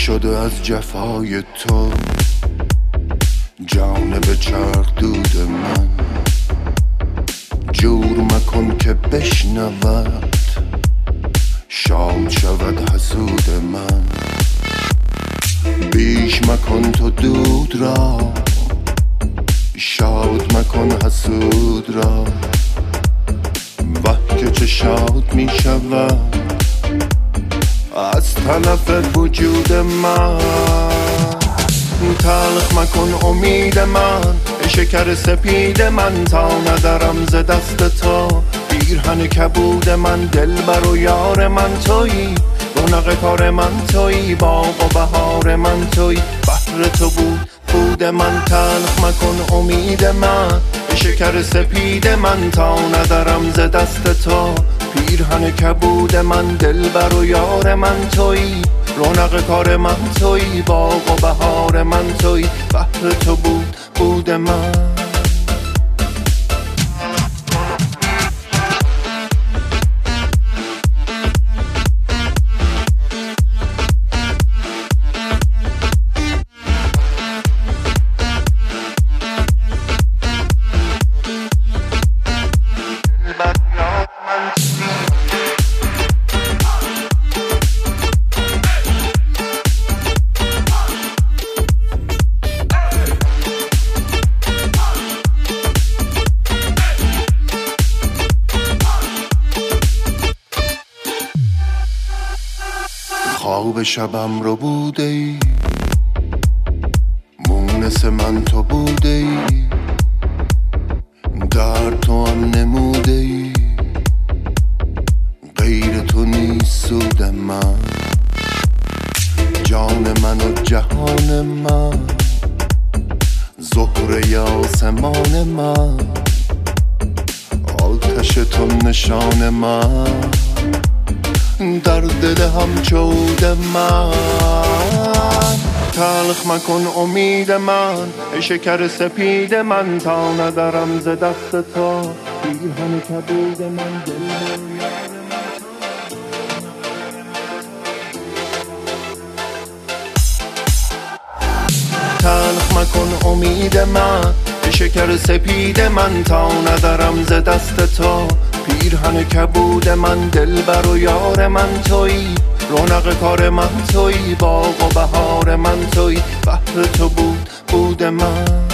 شده از جفای تو جانب چرخ دود من، جور مکن که بشنود شاد شود حسود من. بیش مکن تو دود را، شاد مکن حسود را. وه که چه شاد می شود از طرف وجود من. تلخ مکن امید من، شکر سپید من، تا ندارم ز دست تو. پیرهن کبود من، دلبر و یار من تویی، رونق کار من تویی، باغ و بهار من تویی، بحر تو بود من. تلخ مکن امید من، شکر سپید من، تا ندارم ز دست تو. پیرهن کبود من، دلبر و یار من تویی، رونق کار من تویی، باغ و بهار من تویی، بحر تو بود من. خواب شبم رو بوده ای، مونس من تو بوده ای، در تو هم نموده ای، غیر تو نیست سود من. جان من و جهان من، زهره آسمان من، آتش تو نشان من، در دل هم چود من. تلخ مکن امید من، شکر سپید من، تا ندارم ز دست تو. پیرهن کبود من، دلبر و یار من. تلخ مکن امید من، شکر سپید من، تا ندارم ز دست تو. پیرهن کبود من، دلبر و یار من تویی، رونق کار من تویی، باغ و بهار من تویی، بحر تو بود من.